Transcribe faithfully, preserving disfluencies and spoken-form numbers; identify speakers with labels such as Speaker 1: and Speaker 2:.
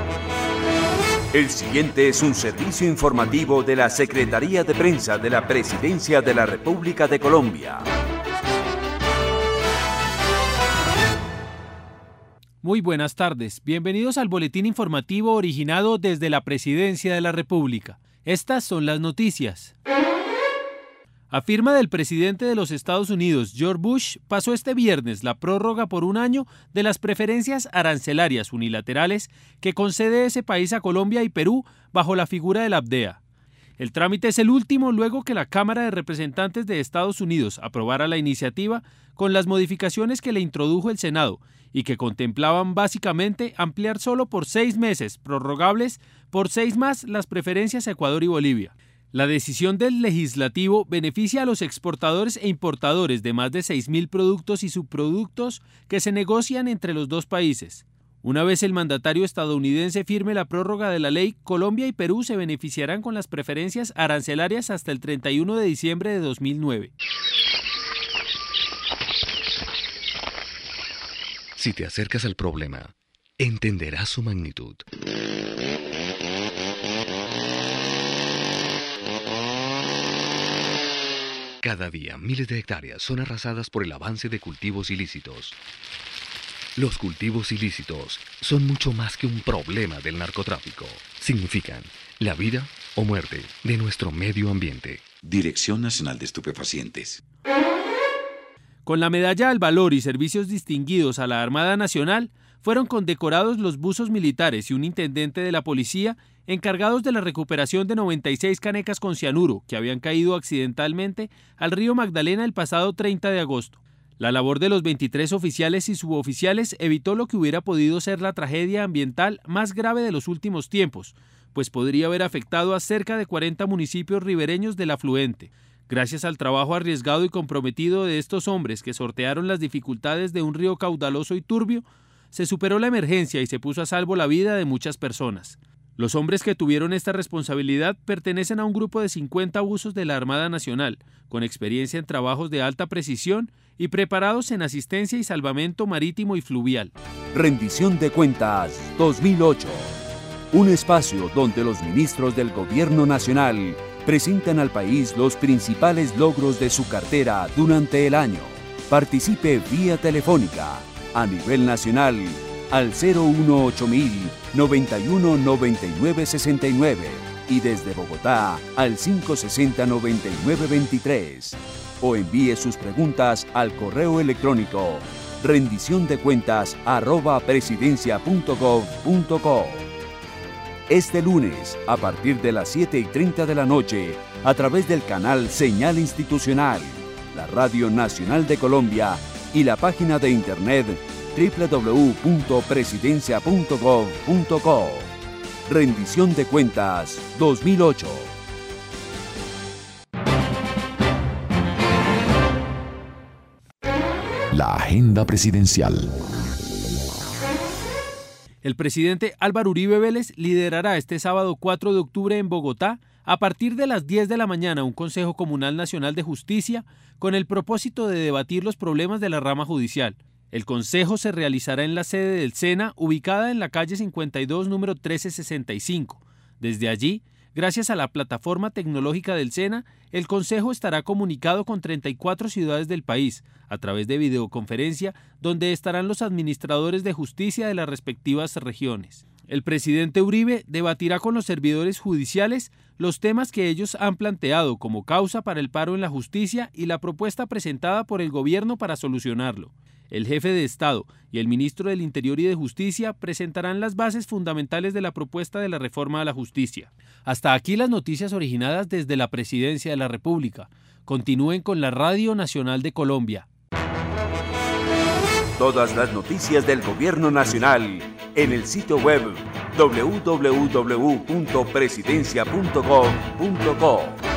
Speaker 1: El siguiente es un servicio informativo de la Secretaría de Prensa de la Presidencia de la República de Colombia.
Speaker 2: Muy buenas tardes, bienvenidos al boletín informativo originado desde la Presidencia de la República. Estas son las noticias. A firma del presidente de los Estados Unidos, George Bush, pasó este viernes la prórroga por un año de las preferencias arancelarias unilaterales que concede ese país a Colombia y Perú bajo la figura del A P D E A. El trámite es el último luego que la Cámara de Representantes de Estados Unidos aprobara la iniciativa con las modificaciones que le introdujo el Senado y que contemplaban básicamente ampliar solo por seis meses, prorrogables por seis más, las preferencias a Ecuador y Bolivia. La decisión del legislativo beneficia a los exportadores e importadores de más de seis mil productos y subproductos que se negocian entre los dos países. Una vez el mandatario estadounidense firme la prórroga de la ley, Colombia y Perú se beneficiarán con las preferencias arancelarias hasta el treinta y uno de diciembre de dos mil nueve.
Speaker 3: Si te acercas al problema, entenderás su magnitud. Cada día, miles de hectáreas son arrasadas por el avance de cultivos ilícitos. Los cultivos ilícitos son mucho más que un problema del narcotráfico. Significan la vida o muerte de nuestro medio ambiente.
Speaker 4: Dirección Nacional de Estupefacientes.
Speaker 2: Con la Medalla al Valor y Servicios Distinguidos a la Armada Nacional, fueron condecorados los buzos militares y un intendente de la policía encargados de la recuperación de noventa y seis canecas con cianuro que habían caído accidentalmente al río Magdalena el pasado treinta de agosto. La labor de los veintitrés oficiales y suboficiales evitó lo que hubiera podido ser la tragedia ambiental más grave de los últimos tiempos, pues podría haber afectado a cerca de cuarenta municipios ribereños del afluente. Gracias al trabajo arriesgado y comprometido de estos hombres que sortearon las dificultades de un río caudaloso y turbio, se superó la emergencia y se puso a salvo la vida de muchas personas. Los hombres que tuvieron esta responsabilidad pertenecen a un grupo de cincuenta buzos de la Armada Nacional, con experiencia en trabajos de alta precisión y preparados en asistencia y salvamento marítimo y fluvial.
Speaker 1: Rendición de Cuentas dos mil ocho. Un espacio donde los ministros del Gobierno Nacional presentan al país los principales logros de su cartera durante el año. Participe vía telefónica a nivel nacional al cero uno ocho mil noventa y uno noventa y nueve sesenta y nueve y desde Bogotá al cinco sesenta noventa y nueve veintitrés o envíe sus preguntas al correo electrónico rendición de cuentas arroba presidencia punto gov punto co. Este lunes, a partir de las siete y treinta de la noche, a través del canal Señal Institucional, la Radio Nacional de Colombia y la página de internet doble u doble u doble u punto presidencia punto gov punto co. Rendición de Cuentas dos mil ocho.
Speaker 5: La agenda presidencial.
Speaker 2: El presidente Álvaro Uribe Vélez liderará este sábado cuatro de octubre en Bogotá, a partir de las diez de la mañana, un Consejo Comunal Nacional de Justicia con el propósito de debatir los problemas de la rama judicial. El consejo se realizará en la sede del SENA, ubicada en la calle cincuenta y dos, número trece sesenta y cinco. Desde allí, gracias a la plataforma tecnológica del SENA, el consejo estará comunicado con treinta y cuatro ciudades del país, a través de videoconferencia, donde estarán los administradores de justicia de las respectivas regiones. El presidente Uribe debatirá con los servidores judiciales los temas que ellos han planteado como causa para el paro en la justicia y la propuesta presentada por el gobierno para solucionarlo. El jefe de Estado y el ministro del Interior y de Justicia presentarán las bases fundamentales de la propuesta de la reforma a la justicia. Hasta aquí las noticias originadas desde la Presidencia de la República. Continúen con la Radio Nacional de Colombia.
Speaker 1: Todas las noticias del Gobierno Nacional en el sitio web doble u doble u doble u punto presidencia punto gov punto co.